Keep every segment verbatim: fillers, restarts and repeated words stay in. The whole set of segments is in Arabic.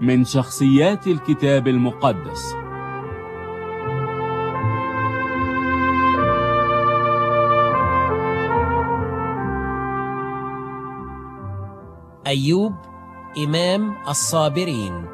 من شخصيات الكتاب المقدس. أيوب إمام الصابرين.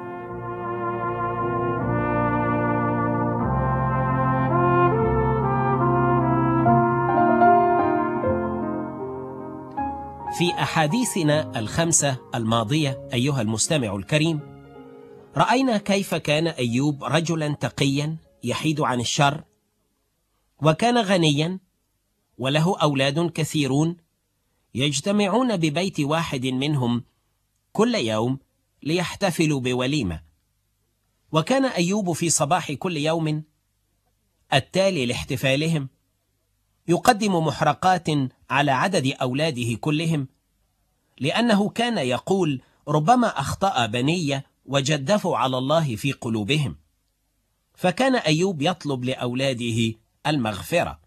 في أحاديثنا الخمسة الماضية أيها المستمع الكريم، رأينا كيف كان أيوب رجلا تقيا يحيد عن الشر، وكان غنيا وله أولاد كثيرون يجتمعون ببيت واحد منهم كل يوم ليحتفلوا بوليمة. وكان أيوب في صباح كل يوم التالي لاحتفالهم يقدم محرقات على عدد أولاده كلهم، لأنه كان يقول: ربما أخطأ بني وجدفوا على الله في قلوبهم. فكان أيوب يطلب لأولاده المغفرة.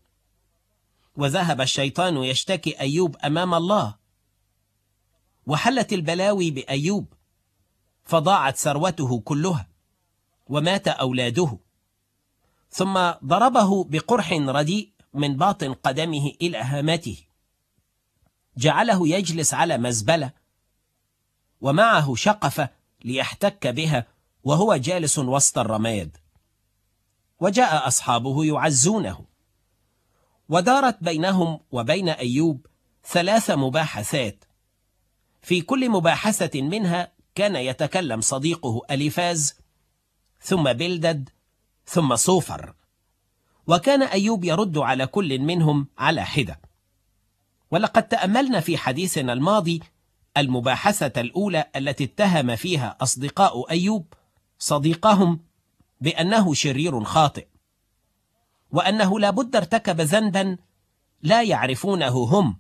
وذهب الشيطان يشتكي أيوب أمام الله، وحلت البلاوي بأيوب، فضاعت ثروته كلها ومات أولاده. ثم ضربه بقرح رديء من باطن قدمه إلى هامته، جعله يجلس على مزبلة ومعه شقفة ليحتك بها وهو جالس وسط الرماد. وجاء أصحابه يعزونه، ودارت بينهم وبين أيوب ثلاث مباحثات. في كل مباحثة منها كان يتكلم صديقه أليفاز، ثم بلدد، ثم صوفر، وكان أيوب يرد على كل منهم على حدة. ولقد تأملنا في حديثنا الماضي المباحثة الأولى التي اتهم فيها أصدقاء أيوب صديقهم بأنه شرير خاطئ، وأنه لا بد ارتكب ذنبا لا يعرفونه هم،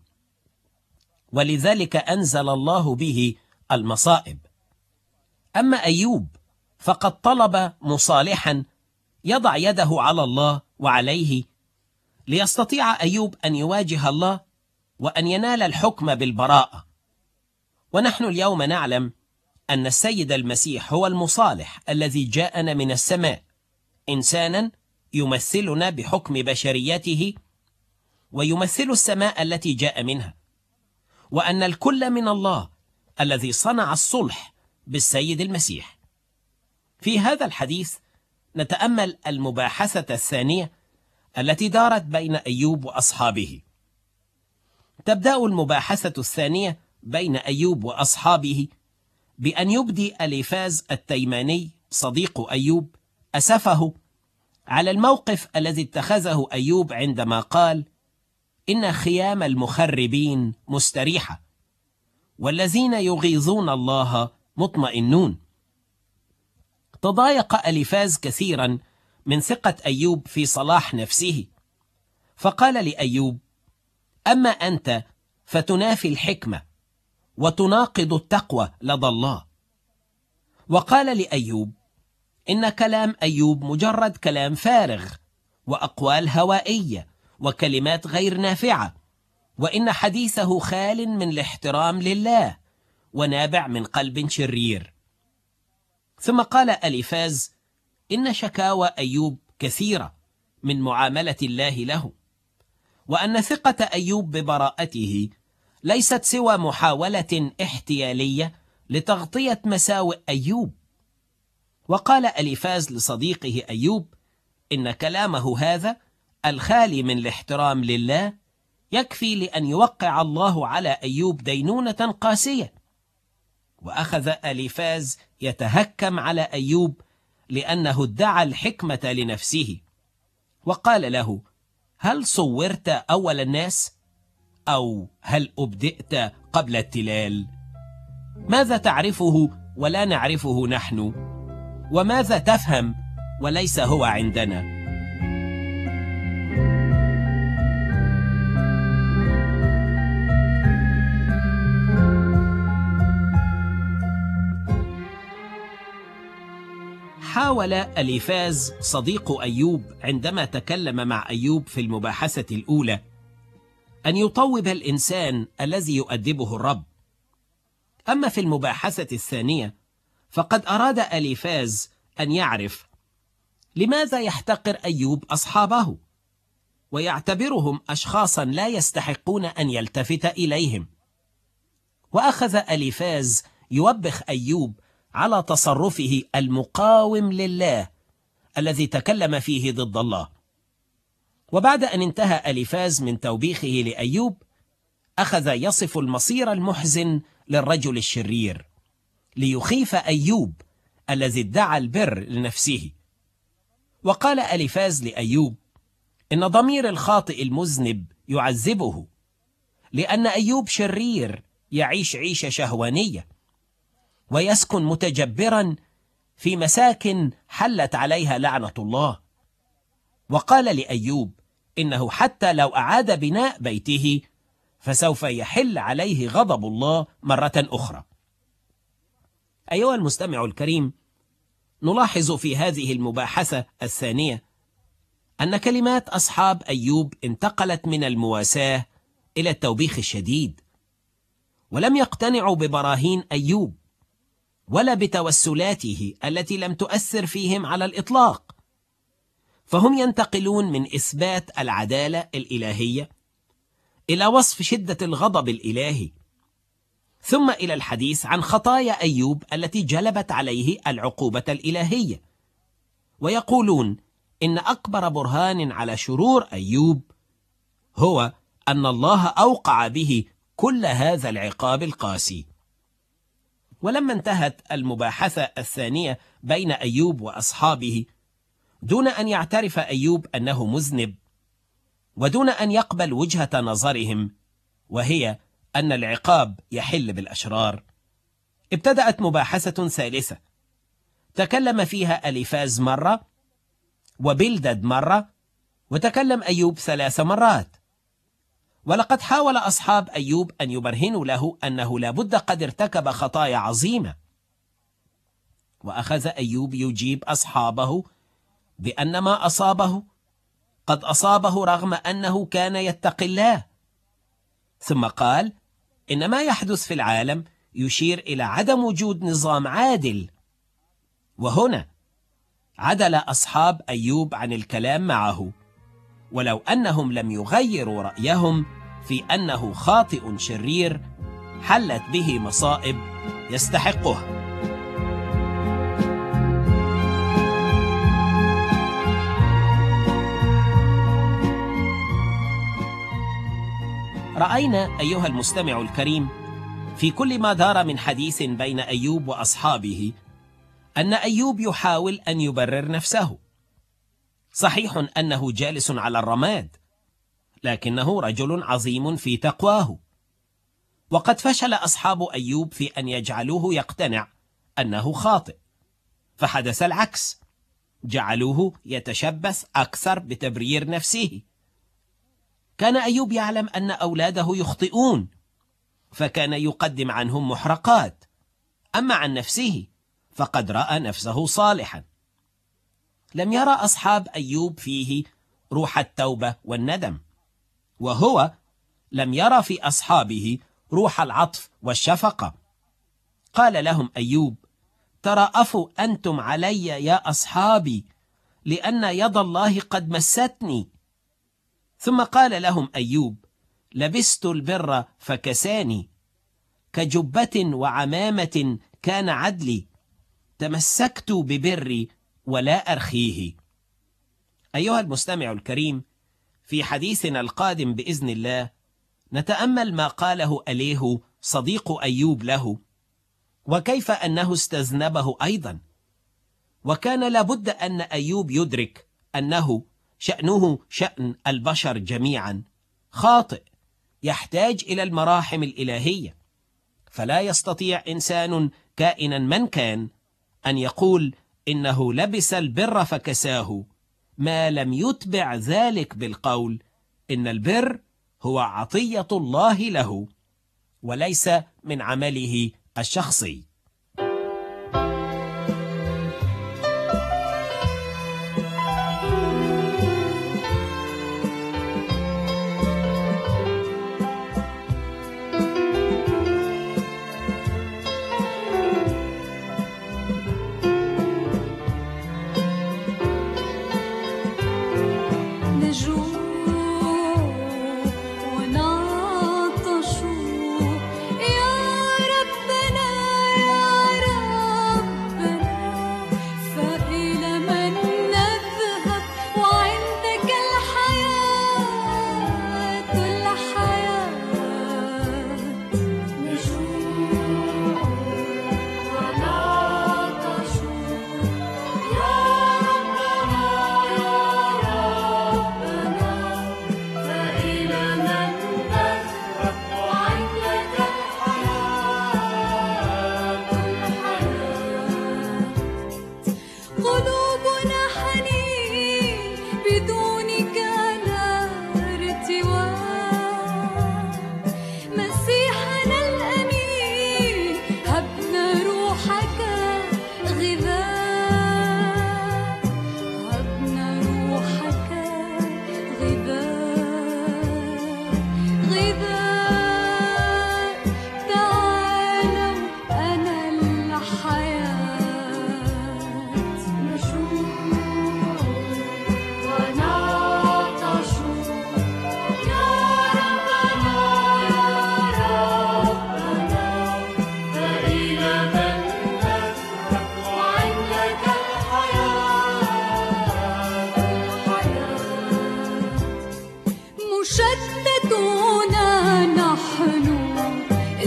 ولذلك أنزل الله به المصائب. أما أيوب فقد طلب مصالحا يضع يده على الله وعليه، ليستطيع أيوب أن يواجه الله وأن ينال الحكم بالبراءة. ونحن اليوم نعلم أن السيد المسيح هو المصالح الذي جاءنا من السماء، إنسانا يمثلنا بحكم بشريته ويمثل السماء التي جاء منها، وأن الكل من الله الذي صنع الصلح بالسيد المسيح. في هذا الحديث نتأمل المباحثة الثانية التي دارت بين أيوب وأصحابه. تبدأ المباحثة الثانية بين أيوب وأصحابه بأن يبدي أليفاز التيماني صديق أيوب أسفه على الموقف الذي اتخذه أيوب عندما قال: إن خيام المخربين مستريحة، والذين يغيظون الله مطمئنون. تضايق أليفاز كثيرا من ثقة أيوب في صلاح نفسه، فقال لأيوب: أما أنت فتنافي الحكمة وتناقض التقوى لدى الله. وقال لأيوب: إن كلام أيوب مجرد كلام فارغ وأقوال هوائية وكلمات غير نافعة، وإن حديثه خال من الاحترام لله ونابع من قلب شرير. ثم قال أليفاز: إن شكاوى أيوب كثيرة من معاملة الله له، وأن ثقة أيوب ببراءته ليست سوى محاولة احتيالية لتغطية مساوئ أيوب. وقال أليفاز لصديقه أيوب: إن كلامه هذا الخالي من الاحترام لله يكفي لأن يوقع الله على أيوب دينونة قاسية. وأخذ أليفاز يتهكم على أيوب لأنه ادعى الحكمة لنفسه، وقال له: هل صورت أول الناس؟ أو هل أبدأت قبل التلال؟ ماذا تعرفه ولا نعرفه نحن؟ وماذا تفهم وليس هو عندنا؟ حاول أليفاز صديق أيوب عندما تكلم مع أيوب في المباحثة الأولى أن يطوب الإنسان الذي يؤدبه الرب. أما في المباحثة الثانية فقد أراد أليفاز أن يعرف لماذا يحتقر أيوب أصحابه ويعتبرهم أشخاصا لا يستحقون أن يلتفت إليهم. وأخذ أليفاز يوبخ أيوب على تصرفه المقاوم لله الذي تكلم فيه ضد الله. وبعد أن انتهى أليفاز من توبيخه لأيوب، أخذ يصف المصير المحزن للرجل الشرير ليخيف أيوب الذي ادعى البر لنفسه. وقال أليفاز لأيوب إن ضمير الخاطئ المذنب يعذبه، لأن أيوب شرير يعيش عيشة شهوانية ويسكن متجبرا في مساكن حلت عليها لعنة الله. وقال لأيوب إنه حتى لو أعاد بناء بيته فسوف يحل عليه غضب الله مرة أخرى. أيها المستمع الكريم، نلاحظ في هذه المباحثة الثانية أن كلمات أصحاب أيوب انتقلت من المواساة إلى التوبيخ الشديد، ولم يقتنعوا ببراهين أيوب ولا بتوسلاته التي لم تؤثر فيهم على الإطلاق، فهم ينتقلون من إثبات العدالة الإلهية إلى وصف شدة الغضب الإلهي، ثم إلى الحديث عن خطايا أيوب التي جلبت عليه العقوبة الإلهية. ويقولون إن أكبر برهان على شرور أيوب هو أن الله أوقع به كل هذا العقاب القاسي. ولما انتهت المباحثة الثانية بين أيوب وأصحابه دون أن يعترف أيوب أنه مذنب، ودون أن يقبل وجهة نظرهم وهي أن العقاب يحل بالأشرار، ابتدأت مباحثة ثالثة تكلم فيها أليفاز مرة وبلدد مرة، وتكلم أيوب ثلاث مرات. ولقد حاول أصحاب أيوب أن يبرهنوا له أنه لا بد قد ارتكب خطايا عظيمة، وأخذ أيوب يجيب أصحابه بأن ما أصابه قد أصابه رغم أنه كان يتقي الله. ثم قال إن ما يحدث في العالم يشير إلى عدم وجود نظام عادل. وهنا عدل أصحاب أيوب عن الكلام معه، ولو أنهم لم يغيروا رأيهم في أنه خاطئ شرير حلت به مصائب يستحقها. رأينا أيها المستمع الكريم في كل ما دار من حديث بين أيوب وأصحابه أن أيوب يحاول أن يبرر نفسه. صحيح أنه جالس على الرماد، لكنه رجل عظيم في تقواه. وقد فشل أصحاب أيوب في أن يجعلوه يقتنع أنه خاطئ، فحدث العكس، جعلوه يتشبث أكثر بتبرير نفسه. كان أيوب يعلم أن أولاده يخطئون، فكان يقدم عنهم محرقات، أما عن نفسه فقد رأى نفسه صالحا. لم يرى أصحاب أيوب فيه روح التوبة والندم، وهو لم يرى في أصحابه روح العطف والشفقة. قال لهم أيوب: ترأفوا أنتم علي يا أصحابي، لأن يد الله قد مستني. ثم قال لهم أيوب: لبست البر فكساني، كجبة وعمامة كان عدلي، تمسكت ببري ولا أرخيه. أيها المستمع الكريم، في حديثنا القادم بإذن الله نتأمل ما قاله أليه صديق أيوب له، وكيف أنه استذنبه أيضا. وكان لابد أن أيوب يدرك أنه شأنه شأن البشر جميعا، خاطئ يحتاج إلى المراحم الإلهية، فلا يستطيع إنسان كائنا من كان أن يقول إنه لبس البر فكساه ما لم يتبع ذلك بالقول إن البر هو عطية الله له وليس من عمله الشخصي.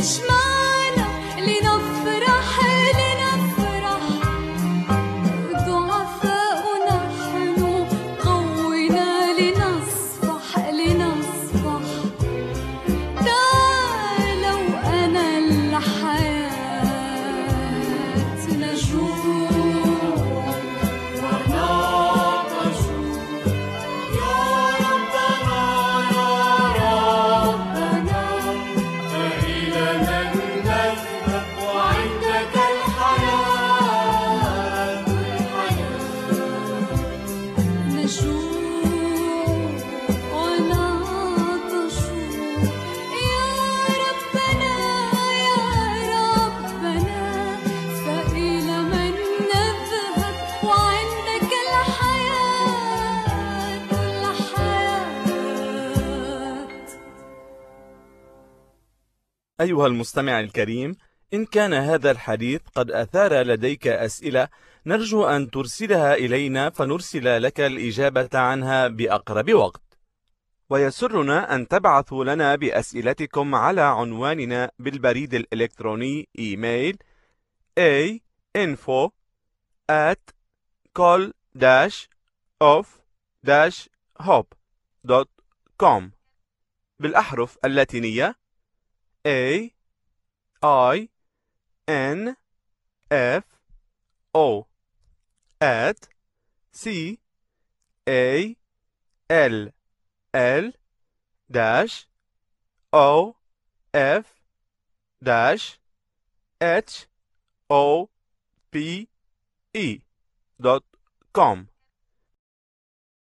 اجمعنا لنفرح لنفرح ضعفاء نحن قونا لنصفح لنصفح تعالوا أنا الحياة نجوم ونعطش يا ربنا يا ربنا فإلى من نذهب وعندك الحياة الحياة نجوم ونعطش يا ربنا يا ربنا فإلى من نذهب وعندك الحياة الحياة. أيها المستمع الكريم، إن كان هذا الحديث قد أثار لديك أسئلة نرجو أن ترسلها إلينا فنرسل لك الإجابة عنها بأقرب وقت. ويسرنا أن تبعثوا لنا بأسئلتكم على عنواننا بالبريد الإلكتروني إيميل a info at col dash of dash hope dot com بالأحرف اللاتينية A I N F O at C A L L dash O F dash H O P E dot com.